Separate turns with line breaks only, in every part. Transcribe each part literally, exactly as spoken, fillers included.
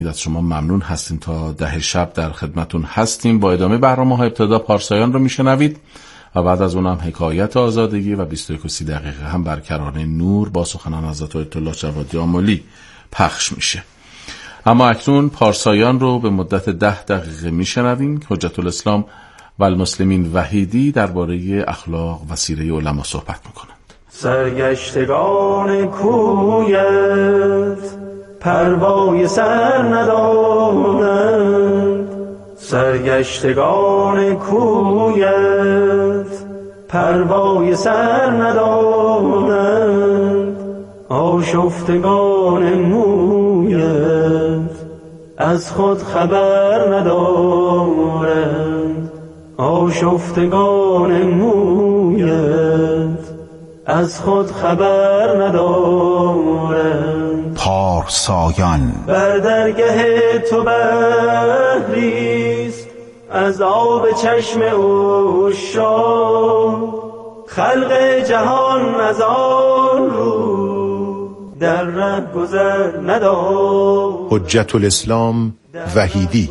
از شما ممنون هستیم. تا ده شب در خدمتون هستیم. با ادامه برنامه ها ابتدا پارسایان رو میشنوید و بعد از اونم حکایت آزادگی و بیست و یک و سی دقیقه هم بر کرانه نور با سخنان حضرت آیت الله جوادی آملی پخش میشه. اما اکنون پارسایان رو به مدت ده دقیقه میشنویم. حجت الاسلام و المسلمین وحیدی درباره اخلاق و سیره علما صحبت میکنند.
سرگشتگان کویت پروای سر ندارند، سرگشتگان کویت پروای سر ندارند، آشفتگان مویت از خود خبر ندارند، آشفتگان مویت از خود خبر ندارند.
پارسایان
بر درگه تو بحریست از آب چشم عشاق، خلق جهان از آن رو در ره گذر ندارند.
حجت الاسلام وحیدی.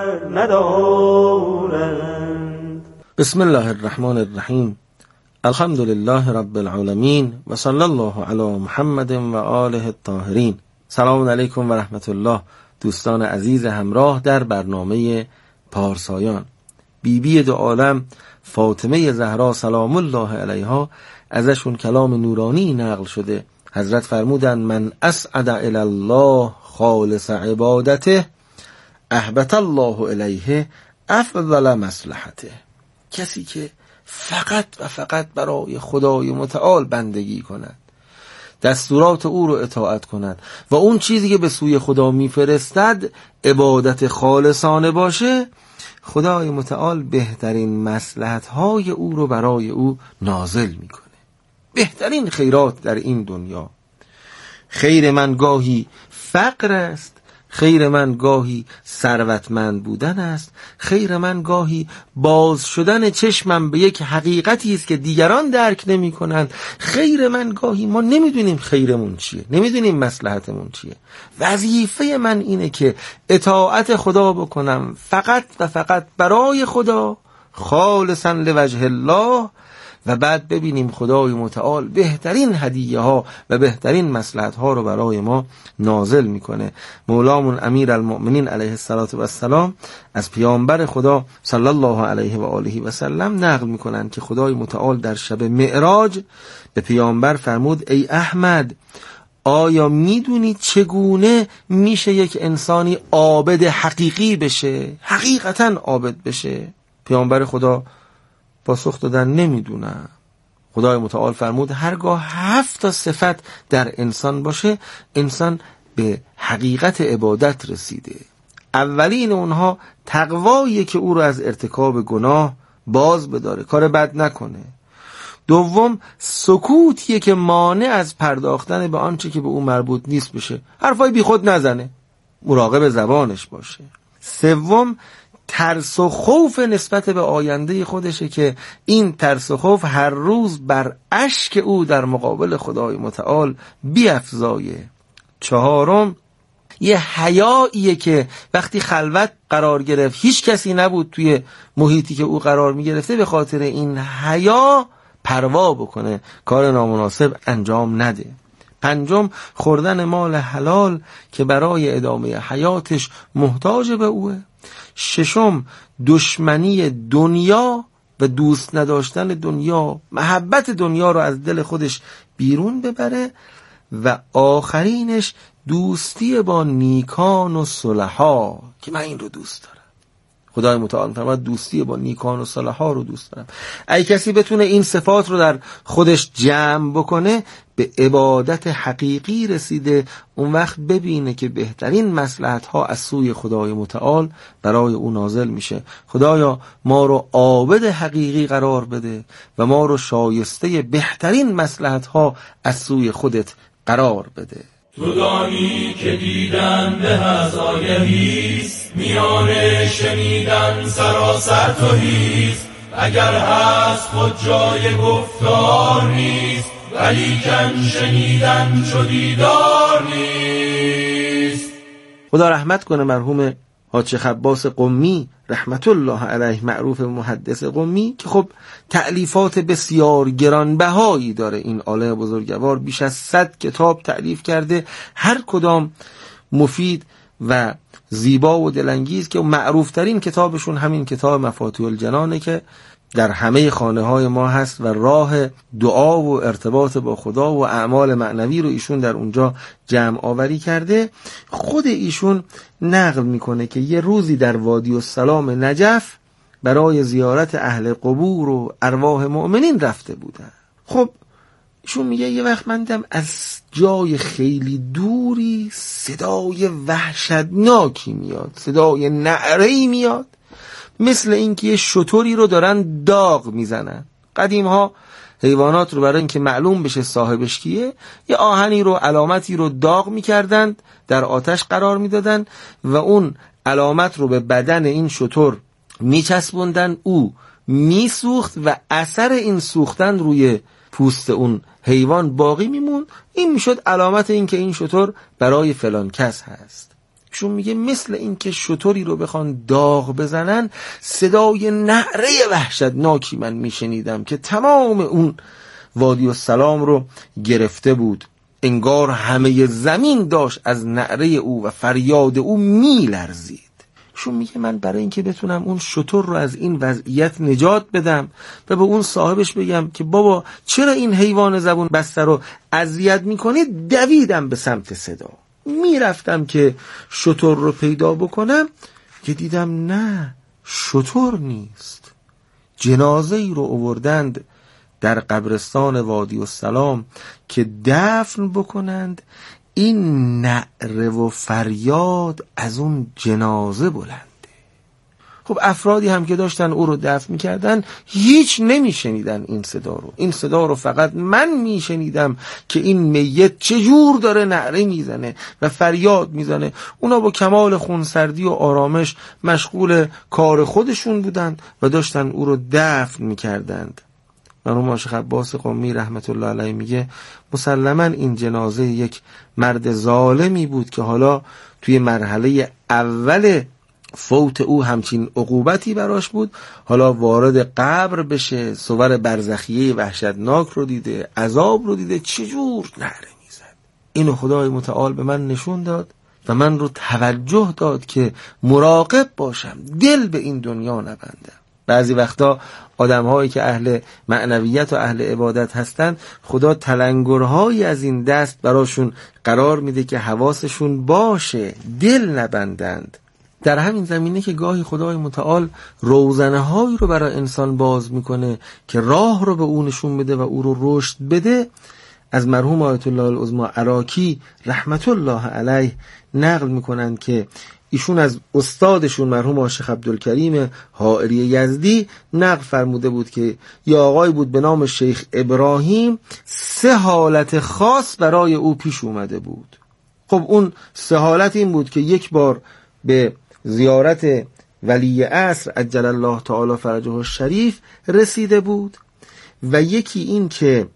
بسم الله الرحمن الرحیم. الحمد لله رب العالمین و صلی الله علی محمد و آله الطاهرین. سلام علیکم و رحمت الله دوستان عزیز همراه در برنامه پارسایان. بیبی دو عالم فاطمه زهرا سلام الله علیها ازشون کلام نورانی نقل شده. حضرت فرمودن من اسعد الی الله خالص عبادته احبط الله الیه افضل مصلحته. کسی که فقط و فقط برای خدای متعال بندگی کند، دستورات او رو اطاعت کند و اون چیزی که به سوی خدا میفرستد عبادت خالصانه باشه، خدای متعال بهترین مصلحت‌های او رو برای او نازل میکنه. بهترین خیرات در این دنیا، خیر من گاهی فقر است، خیر من گاهی ثروتمند بودن است، خیر من گاهی باز شدن چشمم به یک حقیقتی است که دیگران درک نمی کنند، خیر من گاهی ما نمیدونیم خیرمون چیه، نمیدونیم مصلحتمون چیه. وظیفه من اینه که اطاعت خدا بکنم فقط و فقط برای خدا، خالصا لوجه الله، و بعد ببینیم خدای متعال بهترین هدیه ها و بهترین مصلحت ها رو برای ما نازل میکنه. مولامون امیر المؤمنین علیه الصلاة و السلام از پیامبر خدا صلی الله علیه و آله و سلم نقل میکنن که خدای متعال در شب معراج به پیامبر فرمود ای احمد، آیا میدونی چگونه میشه یک انسانی عابد حقیقی بشه، حقیقتا عابد بشه؟ پیامبر خدا پاسخ دادن نمیدونم. خدای متعال فرمود هرگاه هفت تا صفت در انسان باشه، انسان به حقیقت عبادت رسیده. اولین اونها تقواییه که او رو از ارتکاب گناه باز بداره، کار بد نکنه. دوم سکوتیه که مانع از پرداختن به آنچه که به او مربوط نیست بشه، حرفای بی خود نزنه، مراقب زبانش باشه. سوم ترس و خوف نسبت به آینده خودشه که این ترس و خوف هر روز بر اشک او در مقابل خدای متعال بیفزایه. چهارم یه حیاییه که وقتی خلوت قرار گرفت هیچ کسی نبود توی محیطی که او قرار می گرفته، به خاطر این حیا پروا بکنه، کار نامناسب انجام نده. پنجم خوردن مال حلال که برای ادامه حیاتش محتاج به اوه. ششم دشمنی دنیا و دوست نداشتن دنیا، محبت دنیا رو از دل خودش بیرون ببره. و آخرینش دوستی با نیکان و صلحا که من این رو دوست دارم. خدای متعال فرمود دوستی با نیکان و صلحا رو دوست دارم. اگه کسی بتونه این صفات رو در خودش جمع بکنه، به عبادت حقیقی رسیده. اون وقت ببینه که بهترین مصلحت ها از سوی خدای متعال برای او نازل میشه. خدایا ما رو عابد حقیقی قرار بده و ما رو شایسته بهترین مصلحت ها از سوی خودت قرار بده.
تو دانی که دیدن به از آگهیست، میان شنیدن سراسر توهیست. اگر هست خود جای گفتار نیست، ولیکن شنیدن چو دیدار نیست.
خدا رحمت کنه مرحوم حاج خباس قمی رحمت الله علیه، معروف محدث قمی، که خب تألیفات بسیار گرانبهایی داره. این عالم بزرگوار بیش از صد کتاب تألیف کرده، هر کدام مفید و زیبا و دلانگیز، که معروف ترین کتابشون همین کتاب مفاتیح الجنانه که در همه خانه های ما هست و راه دعا و ارتباط با خدا و اعمال معنوی رو ایشون در اونجا جمع آوری کرده. خود ایشون نقل میکنه که یه روزی در وادی السلام نجف برای زیارت اهل قبور و ارواح مؤمنین رفته بودن. خب ایشون میگه یه وقت من دیدم از جای خیلی دوری صدای وحشتناکی میاد، صدای نعره‌ای میاد، مثل اینکه یه شتری رو دارن داغ میزنن. قدیم ها حیوانات رو برای اینکه معلوم بشه صاحبش کیه، یه آهنی رو، علامتی رو داغ میکردند، در آتش قرار میدادن و اون علامت رو به بدن این شتر میچسبوندن، او میسوخت و اثر این سوختن روی پوست اون حیوان باقی میمون. این میشد علامت این که این شتر برای فلان کس هست. شون میگه مثل این که شتری رو بخوان داغ بزنن، صدای نعره وحشتناکی من میشنیدم که تمام اون وادی السلام رو گرفته بود. انگار همه زمین داشت از نعره او و فریاد او میلرزید. شون میگه من برای اینکه بتونم اون شتر رو از این وضعیت نجات بدم و به اون صاحبش بگم که بابا چرا این حیوان زبون بسته رو اذیت میکنید، دویدم به سمت صدا. میرفتم که شتر رو پیدا بکنم که دیدم نه، شتر نیست. جنازه ای رو آوردند در قبرستان وادی السلام که دفن بکنند. این نعره و فریاد از اون جنازه بلنده. خب افرادی هم که داشتن او رو دفن میکردن هیچ نمیشنیدن این صدا رو. این صدا رو فقط من میشنیدم که این میت چجور داره نعره میزنه و فریاد میزنه. اونا با کمال خونسردی و آرامش مشغول کار خودشون بودند و داشتن او رو دفن میکردند. مرحوم حاج خباس قمی رحمت الله علیه میگه مسلماً این جنازه یک مرد ظالمی بود که حالا توی مرحله اول فوت او همچین عقوبتی براش بود، حالا وارد قبر بشه، صور برزخیه وحشتناک رو دیده، عذاب رو دیده، چجور نعره میزد. اینو خدای متعال به من نشون داد و من رو توجه داد که مراقب باشم، دل به این دنیا نبندم. بعضی وقتا آدم‌هایی که اهل معنویت و اهل عبادت هستن، خدا تلنگرهایی از این دست براشون قرار میده که حواسشون باشه، دل نبندند. در همین زمینه که گاهی خدای متعال روزنه‌هایی رو برای انسان باز میکنه که راه رو به او نشون بده و او رو رشد بده. از مرحوم آیت الله العظمی عراقی رحمت الله علیه نقل میکنند که ایشون از استادشون مرحوم شیخ عبدالکریم حائری یزدی نقل فرموده بود که یه آقای بود به نام شیخ ابراهیم، سه حالت خاص برای او پیش اومده بود. خب اون سه حالت این بود که یک بار به زیارت ولی عصر عجل الله تعالی فرجه الشریف رسیده بود و یکی این که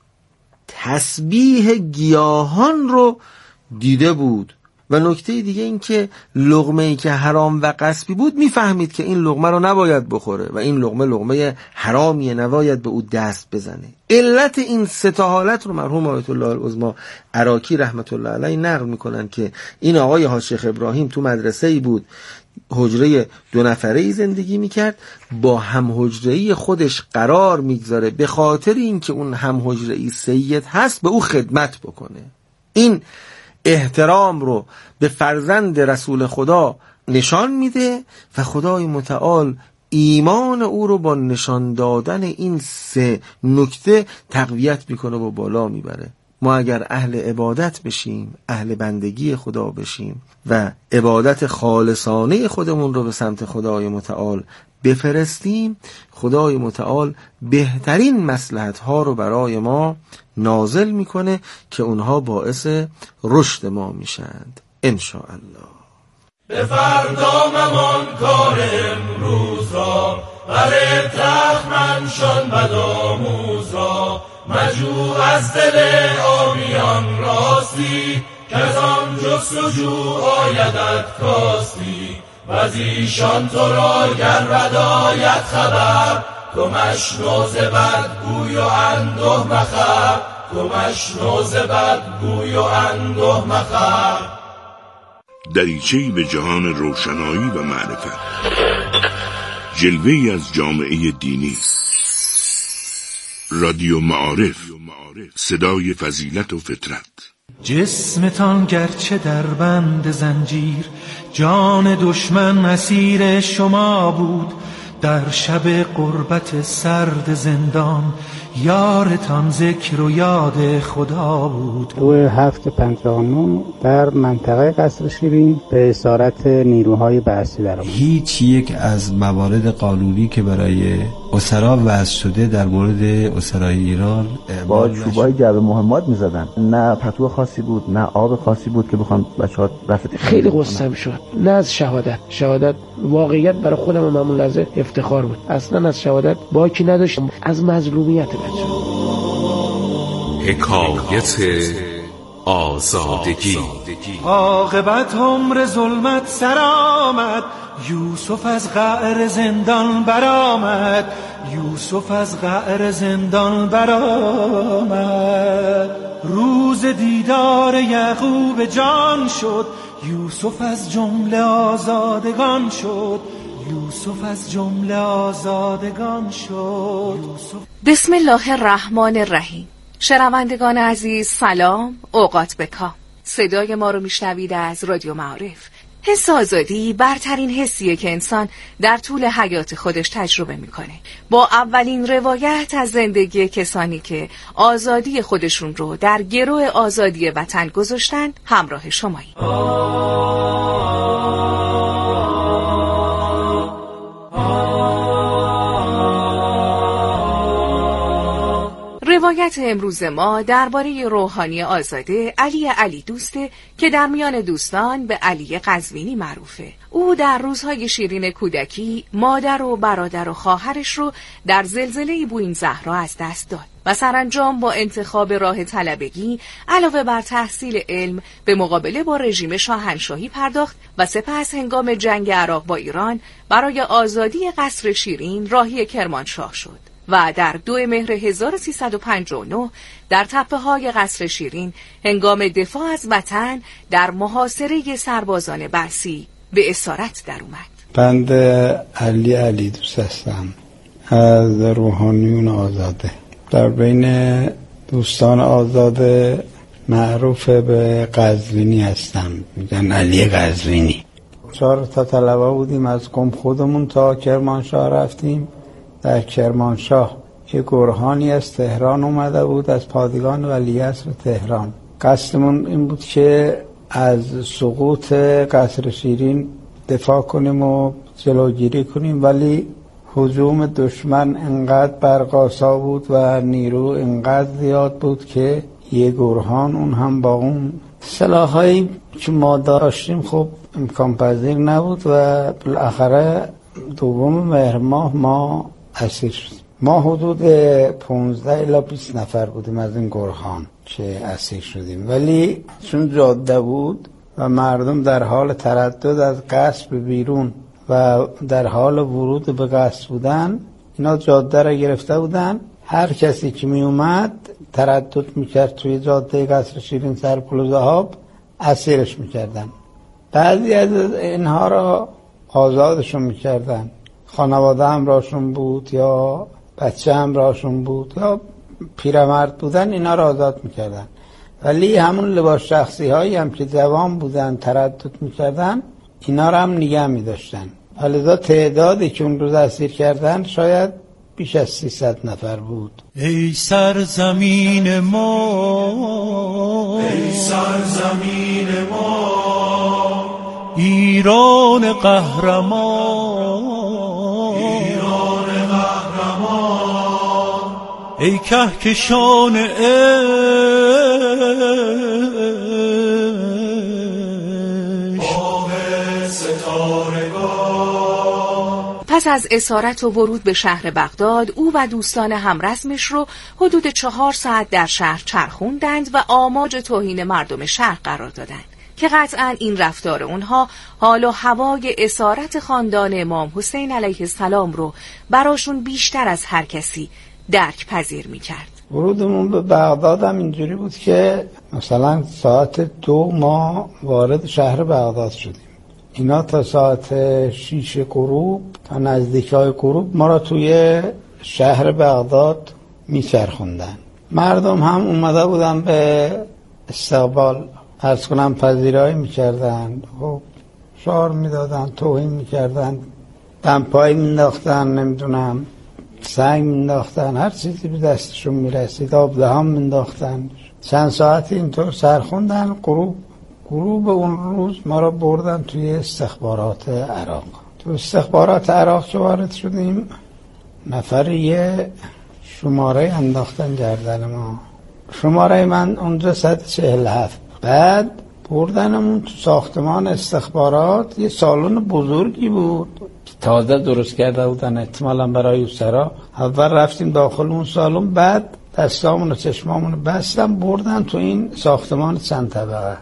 تسبیح گیاهان رو دیده بود و نکته دیگه این که لقمه‌ای که حرام و غصبی بود میفهمید که این لقمه رو نباید بخوره و این لقمه لقمه حرامیه، نباید به او دست بزنه. علت این سه تا حالت رو مرحوم آیت الله العظمی عراقی رحمت الله علیه نقل میکنن که این آقای حاج شیخ ابراهیم تو مدرسه‌ای بود، حجره دو نفره‌ای زندگی میکرد، با هم حجره‌ای خودش قرار میگذاره به خاطر اینکه اون هم حجره‌ای سید هست به او خدمت بکنه. این احترام رو به فرزند رسول خدا نشان میده و خدای متعال ایمان او رو با نشان دادن این سه نکته تقویت میکنه و بالا میبره. ما اگر اهل عبادت بشیم، اهل بندگی خدا بشیم و عبادت خالصانه خودمون رو به سمت خدای متعال بفرستیم، خدای متعال بهترین مصلحت ها رو برای ما نازل میکنه که اونها باعث رشد ما میشند انشاءالله.
به فردا ممان کار امروز را، بر تخمن شان بدآموز را، مجو از دل آبیان راستی، که از آن جستجو آیدت کاستی و از ایشان تو را گرد آید خبر تو مشنو ز بدگوی و انده مخر تو مشنو ز بدگوی و انده مخر.
دریچه‌ای به جهان روشنایی و معرفت، جلوه‌ای از جامعه دینی. رادیو معارف، صدای فضیلت و فطرت.
جسمتان گرچه در بند زنجیر، جان دشمن اسیر شما بود. در شب غربت سرد زندان، یارتان ذکر و یاد خدا بود.
دو هفت پنجاه و نه در منطقه قصر شیرین به اسارت نیروهای بعثی در آمد.
هیچ یک از موارد قانونی که برای اسرا وضع شده در مورد اسرای ایران
با چوبای جعبه مهمات می‌زدن. نه پتو خاصی بود، نه آب خاصی بود که بخوام بچه‌ها رفت.
خیلی قصه‌ام شد. نه از شهادت. شهادت واقعیت برای خودم و مامون لحظه افتخار بود. اصلا از شهادت باکی نداشتم، از مظلومیت بچه‌ها.
حکایت آزادگی.
عاقبت عمر ظلمت سر آمد، یوسف از قعر زندان برآمد. یوسف از قعر زندان برآمد. روز دیدار یعقوب جان شد، یوسف از جمله آزادگان شد. یوسف از جمله آزادگان شد.
بسم الله الرحمن الرحیم. شنوندگان عزیز سلام، اوقات بکام. صدای ما رو میشنوید از رادیو معارف. حس آزادی برترین حسیه که انسان در طول حیات خودش تجربه میکنه. با اولین روایت از زندگی کسانی که آزادی خودشون رو در گرو آزادی وطن گذاشتن همراه شماییم. روایت امروز ما درباره روحانی آزاده علی علی دوسته که در میان دوستان به علی قزوینی معروفه. او در روزهای شیرین کودکی مادر و برادر و خواهرش رو در زلزله بوئین زهرا از دست داد و سرانجام با انتخاب راه طلبگی علاوه بر تحصیل علم به مقابله با رژیم شاهنشاهی پرداخت و سپس هنگام جنگ عراق با ایران برای آزادی قصر شیرین راهی کرمانشاه شد و در دو مهر هزار و سیصد و پنجاه و نه در تپه‌های قصر شیرین هنگام دفاع از وطن در محاصره سربازان بعثی به اسارت در اومد.
بنده علی علی دوست هستم، از روحانیون آزاده. در بین دوستان آزاده معروف به قزوینی هستم، میگن علی قزوینی. چهار تا طلبه بودیم، از قم خودمون تا کرمانشاه رفتیم. در کرمانشاه یه گرهانی از تهران اومده بود، از پادگان ولیعصر تهران. قصدمون این بود که از سقوط قصر شیرین دفاع کنیم و جلوگیری کنیم، ولی هجوم دشمن انقدر برقاسا بود و نیرو انقدر زیاد بود که یه گرهان، اون هم با اون سلاحایی که ما داشتیم، خب امکان پذیر نبود و بالاخره دوم مهر ماه ما اسیر شدیم. ما حدود پانزده الی بیست نفر بودیم از این گرهان که اسیر شدیم، ولی چون جاده بود و مردم در حال تردد از قصر به بیرون و در حال ورود به قصر بودن، اینا جاده را گرفته بودن. هر کسی که می اومد تردد میکرد توی جاده قصر شیرین سر پل ذهاب، اسیرش میکردن. بعضی از اینها را آزادشون میکردن، خانواده همراهشون بود یا بچه همراهشون بود یا پیرمرد بودن، اینا را آزاد میکردن. ولی همون لباس شخصی هایی هم که جوان بودن تردد میکردن، اینا را هم نگه میداشتن. لذا تعدادی که اون روز اسیر کردن شاید بیش از سیصد نفر بود.
ای سرزمین ما،
ای سرزمین ما،
ایران قهرمان،
ایران قهرمان،
ای کهکشان عشق،
بام ستارگان،
پس از اسارت و ورود به شهر بغداد، او و دوستان همرزمش رو حدود چهار ساعت در شهر چرخوندند و آماج توهین مردم شهر قرار دادند که قطعاً این رفتار اونها حال و هوای اسارت خاندان امام حسین علیه السلام رو براشون بیشتر از هر کسی درک پذیر می‌کرد.
ورودمون به بغداد هم اینجوری بود که مثلا ساعت دو ما وارد شهر بغداد شدیم. اینا تا ساعت شیش غروب، تا نزدیک های غروب ما را توی شهر بغداد میچرخوندن. مردم هم اومده بودن به استقبال، عرض کنم پذیرایی میکردن، خب شعار میدادن، توهین میکردن، دمپایی مینداختن، نمیدونم سنگ مینداختن، هر چیزی به دستشون میرسید، آب دهان مینداختن. چند ساعتی اینطور سرخوندن. غروب غروب اون روز ما را بردن توی استخبارات عراق. تو استخبارات عراق که وارد شدیم، نفر یه شماره انداختن گردن ما. شماره من اونجا صد و چهل و هفت. بعد بردنمون تو ساختمان استخبارات، یه سالن بزرگی بود تازه درست کرده بودن احتمالاً برای اسرا. اول رفتیم داخل اون سالن، بعد دستامون و چشمامون رو بستن بردن تو این ساختمان چند طبقه.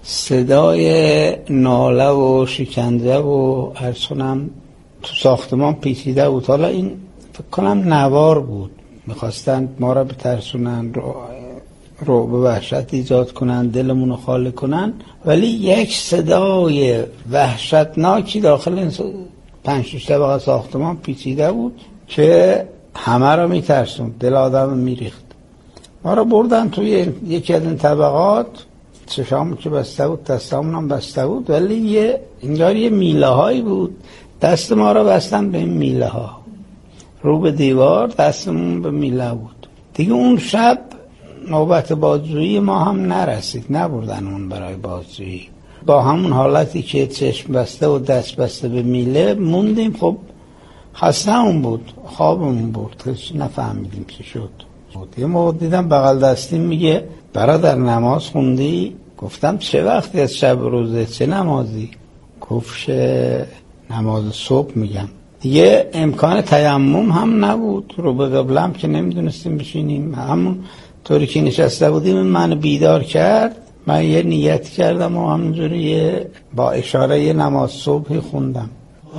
صدای ناله و شکنجه و عرض کنم تو ساختمان پیچیده بود. حالا این فکر کنم نوار بود، میخواستن ما را بترسونن، رو رو به وحشت ایجاد کنن، دلمون رو خالی کنن. ولی یک صدای وحشتناکی داخل این پنج شش طبقه ساختمان پیچیده بود که همه را میترسوند، دل آدم میریخت. ما را بردن توی یکی از این طبقات، چشامون که بسته بود، دستامون هم بسته بود، ولی یه انگار یه میله هایی بود. دست ما را بستن به این میله ها، رو به دیوار، دستمون به میله بود. دیگه اون شب نوبت بازجویی ما هم نرسید، نبردن اون برای بازجویی. با همون حالتی که چشم بسته و دست بسته به میله موندیم. خب خسته اون بود، خوابمون بود، هیچ نفهمیدیم چی شد. یه موقع دیدم بغل دستیم میگه برادر نماز خوندی؟ گفتم چه وقتی از شب روزه، چه نمازی؟ گفت نماز صبح. میگم دیگه امکان تیمم هم نبود، رو به قبلم که نمیدونستیم بشینیم. همون طوری که نشسته بودیم من بیدار کرد، من یه نیت کردم و همونجوری با اشاره یه نماز صبحی خوندم.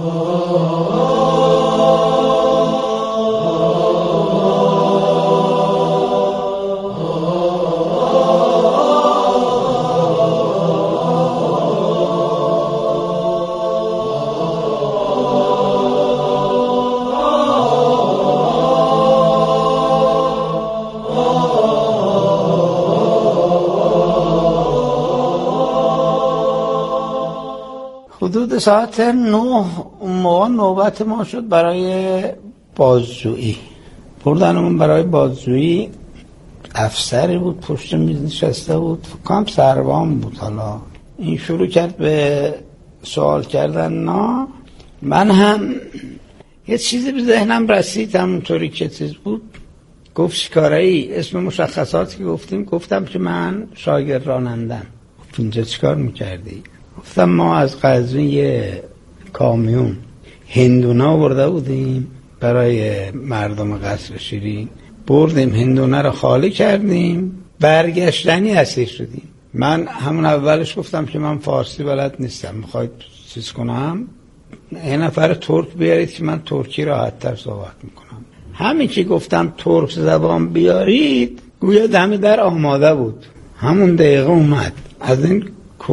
حدود ساعت نه اون موقع نوبت ما شد برای بازجویی. بردنمون برای بازجویی، افسری بود پشت میز نشسته بود، فکرم سروان بود. حالا این شروع کرد به سوال کردن. نه من هم یه چیزی به ذهنم رسید، همونطوری که چیز بود. گفت چیکاره‌ای؟ اسم مشخصاتی که گفتیم، گفتم که من شاگرد رانندم. گفت اینجا چیکار میکردی؟ گفتم ما از قزوین یه کامیون هندونا برده بودیم برای مردم قصر شیرین، بردیم هندونه رو خالی کردیم، برگشتنی اسیر شدیم. من همون اولش گفتم که من فارسی بلد نیستم، میخواید چیز کنم یه نفر ترک بیارید که من ترکی راحت تر صحبت میکنم. همین که گفتم ترک زبان بیارید، گویا دم در آماده بود. همون دقیقه اومد. از این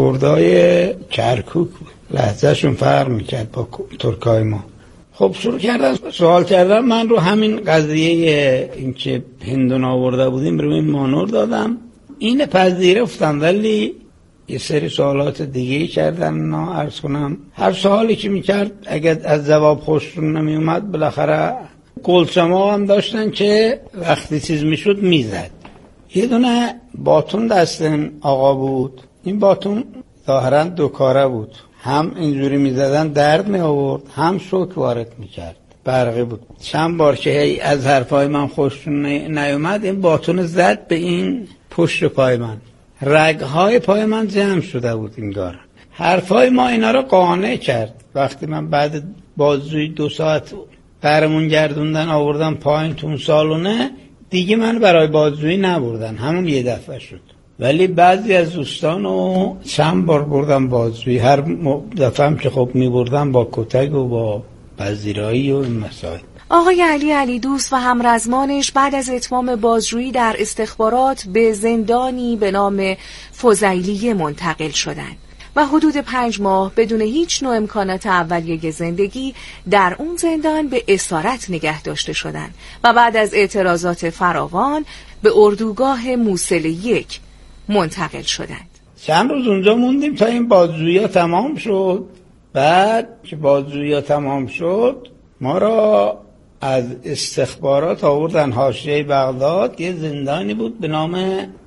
کردای کرکوک بود، لهجهشون فرق میکرد با ترکای ما. خب شروع کردن سوال کردم. من رو همین قضیه این که هندون آورده بودیم رو این مانور دادم. این پذیرفتن، ولی یه سری سوالات دیگه کردن. نه عرض کنم هر سوالی که میکرد اگر از جواب خوششون نمی اومد، بالاخره گلچما هم داشتن که وقتی چیز میشد میزد. یه دونه باتون دست آقا بود. این باتون ظاهراً دو کاره بود، هم اینجوری میزدن درد می آورد، هم شوک وارد میکرد، برقی بود. چند بار که هی از حرفای من خوششون نیومد، این باتون زد به این پشت پای من. رگهای پای من جمع شده بود انگار. حرفای ما اینا رو قانع کرد. وقتی من بعد بازجویی دو ساعت برمون گردوندن آوردن پایین تو اون سالونه، دیگه من برای بازجویی نبردن، همون یه دفعه شد. ولی بعضی از دوستانو چند بار بردم بازجویی، هر دفعه هم که خب میبردم با کتک و با پذیرایی و این مسائل.
آقای علی علی دوست و همرزمانش بعد از اتمام بازجویی در استخبارات به زندانی به نام فضیلیه منتقل شدند و حدود پنج ماه بدون هیچ نوع امکانات اولیه زندگی در اون زندان به اسارت نگه داشته شدند و بعد از اعتراضات فراوان به اردوگاه موصل یک منتقل شدند.
چند روز اونجا موندیم تا این بازجویی تمام شد. بعد که بازجویی تمام شد ما را از استخبارات آوردن حاشیه بغداد. یه زندانی بود به نام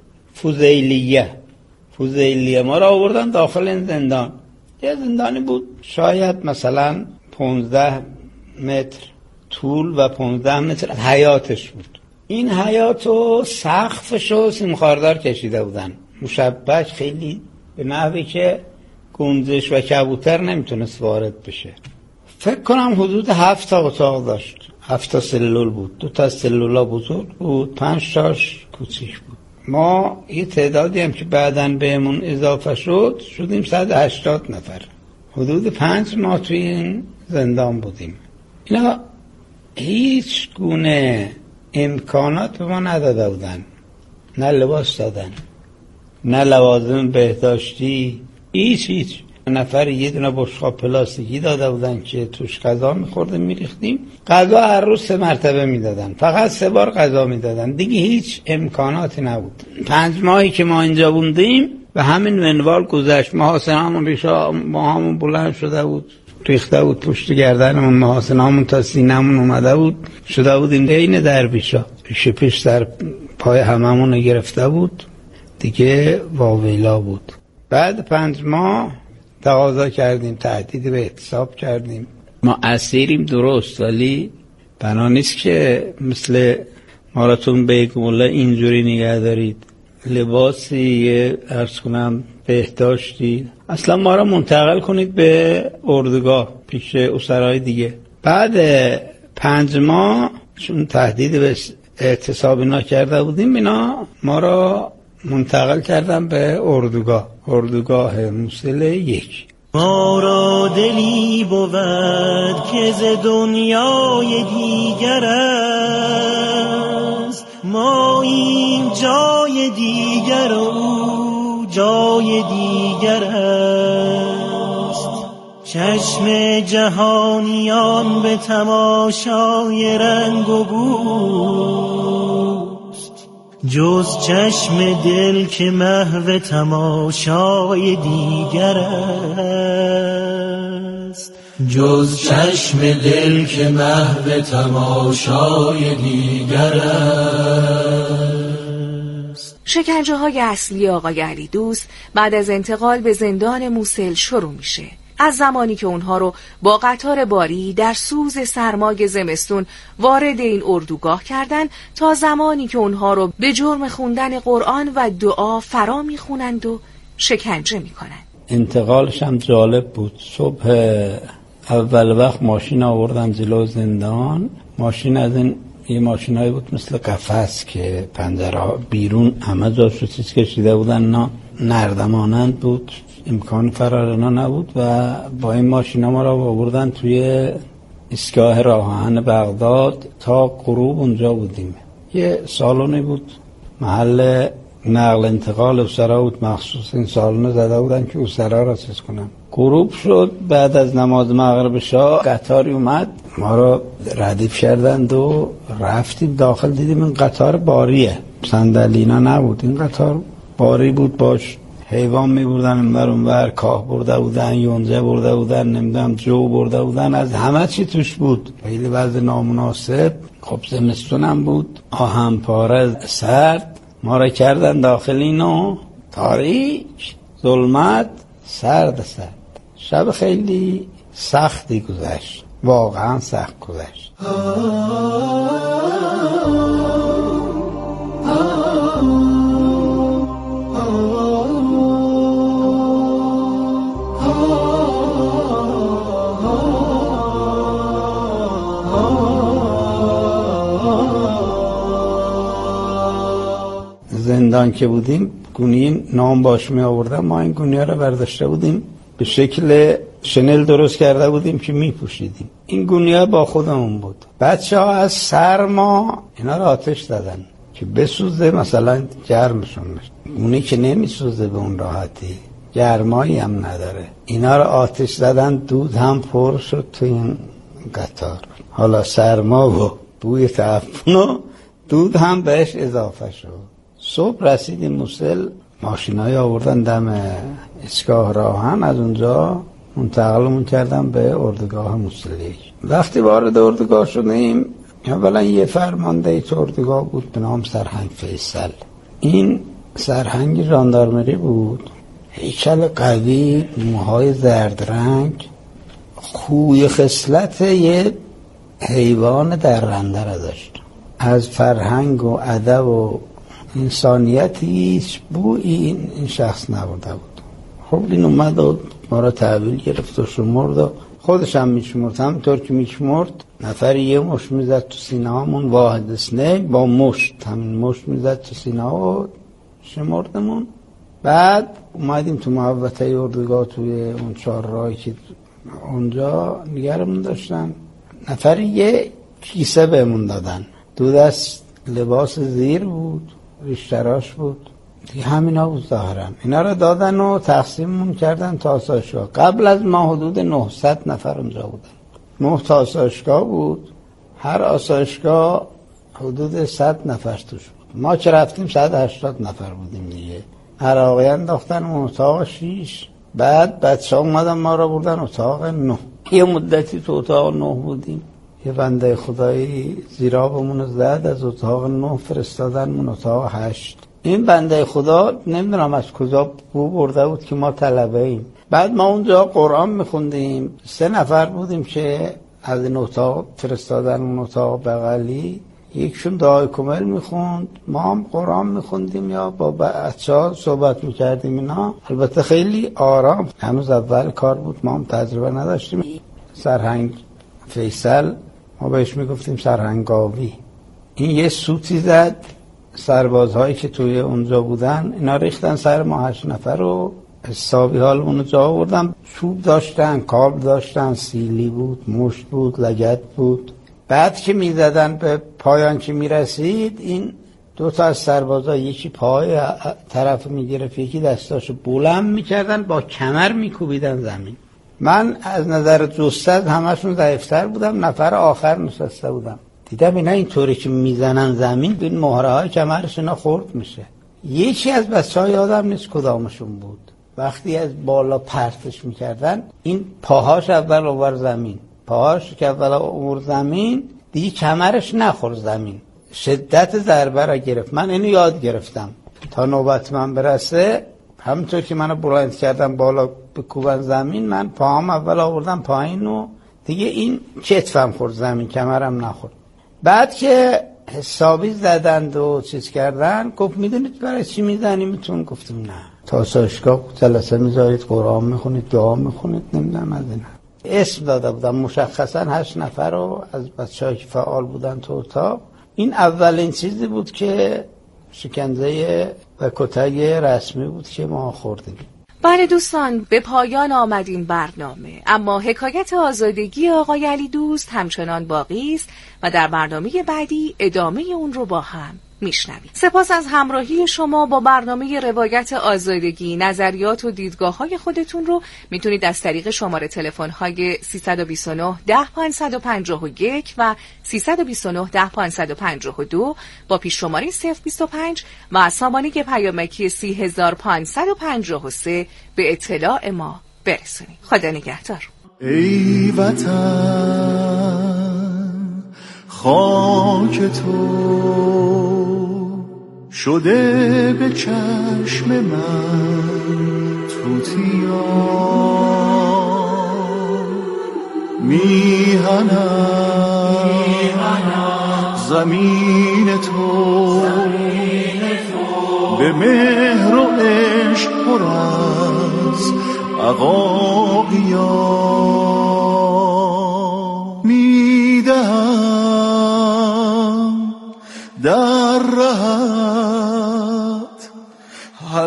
فضیلیه. فضیلیه ما را آوردن داخل این زندان. یه زندانی بود شاید مثلا پونزده متر طول و پونزده متر حیاتش بود. این حیاتو سقفشو سیمخاردار کشیده بودن، مشبک، خیلی به نحوی که گنجش و کبوتر نمیتونست وارد بشه. فکر کنم حدود هفت تا اتاق داشت، هفت تا سلول بود. دو تا سلولا بزرگ بود، پنج تاش کوچیک بود. ما یه تعدادی هم که بعداً بهمون اضافه شد شدیم صد و هشتاد نفر. حدود پنج ماه توی این زندان بودیم. اینا هیچ گونه امکانات به ما نداده بودن، نه لباس دادن، نه لوازم بهداشتی، هیچ هیچ. نفر یه دونه بشقاب پلاستیکی داده بودن که توش غذا میخوردیم میریختیم. غذا هر روز سه مرتبه میدادن، فقط سه بار غذا میدادن، دیگه هیچ امکاناتی نبود. پنج ماهی که ما اینجا بودیم و همین منوال گذشت. محاسنامون ریشا ما همون بلند شده بود، ریخته بود پشت گردنمون، محاسنامون تا سینمون اومده بود، شده بودیم عین درویشا. پیش پیش در پای هممون گرفته بود دیگه، واویلا بود. بعد پنج ماه تقاضا کردیم، تهدید به اعتصاب کردیم. ما اسیریم درست، ولی بنا نیست که مثل ماراتون بگم والله اینجوری نگه دارید، لباسی عرض کنم بهداشتی، اصلا ما را منتقل کنید به اردوگاه پیش اسرای دیگه. بعد پنج ماه چون تهدید به اعتصاب اینا کرده بودیم، اینا ما را منتقل کردم به اردوگاه، اردوگاه موصل یک.
ما را دلی بود که ز دنیای دیگر است، ما این جای دیگر و جای دیگر است. چشم جهانیان به تماشای رنگ و بوست، جز چشم دل که محو تماشای دیگر است.
جز چشم دل که محو تماشای دیگر است.
شکنجه های اصلی آقای علی دوست بعد از انتقال به زندان موصل شروع میشه. از زمانی که اونها رو با قطار باری در سوز سرمای زمستون وارد این اردوگاه کردن تا زمانی که اونها رو به جرم خوندن قرآن و دعا فرا میخونند و شکنجه میکنند.
انتقالش هم جالب بود. صبح اول وقت ماشین آوردن جلو زندان. ماشین از این یه ماشینایی بود مثل قفس که پنجره بیرون همه جاشو چیز کشیده بودن، نه نردمانند بود، امکان فرار اینا نبود و با این ماشینا ما را آوردن توی ایستگاه راه آهن بغداد. تا غروب اونجا بودیم. یه سالونی بود محل نقل انتقال اسرا بود، مخصوص این سالون زده بودن که اسرا را چیز کنن. غروب شد، بعد از نماز مغرب شاه قطاری اومد، ما را ردیف کردند و رفتیم داخل. دیدیم این قطار باریه، صندلینا نبود، این قطار باری بود، باش حیوان می بردن انبر اونور، کاه برده بودن، یونجه برده بودن، نمیدونم جو برده بودن، از همه چی توش بود. خیلی وضع نامناسب. خب زمستون هم بود، آهن پاره سرد. ما را کردن داخل اینو، تاریک، ظلمت، سرد سرد. شب خیلی سختی گذشت، واقعا سخت گذشت. زندان که بودیم گونی نام باش می آوردن، ما این گونی ها رو برداشته بودیم به شکل شنل درست کرده بودیم که می پوشیدیم. این گونی ها با خودمون بود. بچه ها از سرما اینا رو آتش دادن که بسوزه، مثلا گرمشون بشه. گونی که نمی سوزه به اون راحتی، گرمایی هم نداره. اینا رو آتش دادن، دود هم پر شد تو این قطار. حالا سرما و بوی تعفن و دود هم بهش اضافه شد. صبح رسیدیم موصل، ماشینای آوردن دم ایستگاه راهن، از اونجا منتقلمون کردن به اردوگاه موصل. وقتی وارد اردوگاه شدیم اولا یه فرمانده تو اردوگاه بود به نام سرهنگ فیصل. این سرهنگ ژاندارمری بود، هیکل قوی، موهای زرد رنگ، خوی خصلت یه حیوان درنده را داشت. از فرهنگ و ادب و انسانیتی هیچ بویی این, این شخص نبوده بود. خب این اومد و ما را تحویل گرفت و شمرد و خودش هم میشمرد. همینطور که میشمرد نفری یه مشت میزد تو سینه هامون، واحد سنه با مشت، همین مشت میزد تو سینه ها و شمردمون. بعد اومدیم تو محوطه اردوگاه توی اون چهار راهی که اونجا نگرمون داشتن. نفری یه کیسه بهمون دادن، دو دست لباس زیر بود، ریشتراش بود دیگه، همینا بود ظاهرا. اینا رو دادن و تقسیممون کردن تا آسایشگاه. قبل از ما حدود نهصد نفر اونجا بودن. نه تا آسایشگاه بود، هر آسایشگاه حدود صد نفر توش بود. ما که رفتیم صد و هشتاد نفر بودیم دیگه. عراقی انداختن اون اتاق شیش، بعد بچه ها اومدن ما را بردن اتاق نه. یه مدتی تو اتاق نه بودیم. یه بنده خدایی زیرابمون زد، از اتاق نه فرستادن اتاق هشت. این بنده خدا نمیدونم از کجا بو برده بود که ما طلبه ایم. بعد ما اونجا قرآن میخوندیم، سه نفر بودیم که از این اتاق فرستادن اون اتاق بغلی. یکشون دعای کمل میخوند، ما هم قرآن میخوندیم یا با بچه ها صحبت میکردیم. اینا البته خیلی آرام، هنوز اول کار بود، ما هم تجربه نداشتیم. سرهنگ فیصل، ما بهش میگفتیم سرهنگاوی، این یه سوتی زد، سربازهایی که توی اونجا بودن اینا ریختن سر ما هشت نفر رو، حسابی حال اونو جا آوردن. چوب داشتن، کابل داشتن، سیلی بود، مشت بود، لگد بود. بعد که میزدن به پایان که میرسید، این دو تا از سربازا یکی پای طرف میگرفت، یکی دستاشو بلند میکردن، با کمر میکوبیدن زمین. من از نظر جثت همشون ضعیفتر بودم، نفر آخر نشسته بودم. دیدم اینا اینطوری که میزنن زمین، این مهره های کمرش اینا خورد میشه. یکی از بچه ها یادم نیست کدامشون بود، وقتی از بالا پرتش میکردن، این پاهاش اول اوور زمین، پاهاش که اول اوور زمین دیگه کمرش نخورد زمین، شدت ضربه را گرفت. من اینو یاد گرفتم تا نوبت من برسه، همونطور که منو بلند کردم بالا به کوبن زمین، من پاهم اول آوردم پایین و دیگه این کتفم خورد زمین، کمرم نخورد. بعد که حسابی زدند و چیز کردن، گفت میدونید برای چی میزنیمتون؟ گفتیم نه، تا ساشگاه جلسه میذارید، قرآن میخونید، دعا میخونید، نمیدونم از این. اسم داده بودم مشخصا هشت نفر رو از بچه‌ها که فعال بودن تو اتاق. این اولین چیزی بود که شکنجه و کتک رسمی بود که ما خوردیم.
بله دوستان، به پایان آمد این برنامه، اما حکایت آزادگی آقای علی دوست همچنان باقی است و در برنامه بعدی ادامه اون رو با هم میشنوید. سپاس از همراهی شما با برنامه روایت آزادگی. نظریات و دیدگاه های خودتون رو میتونید از طریق شماره تلفن های سیصد و بیست و نه ده پانصد و پنجاه و یک و سیصد و بیست و نه ده پانصد و پنجاه و دو با پیش شماره صفر بیست و پنج و سامانه پیامکی سی هزار پانصد و پنجاه و سه به اطلاع ما برسونید. خدا نگهدار.
ای وطن خاک تو شده به چشم من توتیا، میهنم زمین تو به مهر و عشق پر از عقاقیا، میدهم در رهت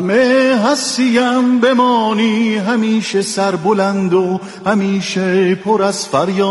همه هستیم بمانی همیشه سربلند و همیشه پر از فریاد.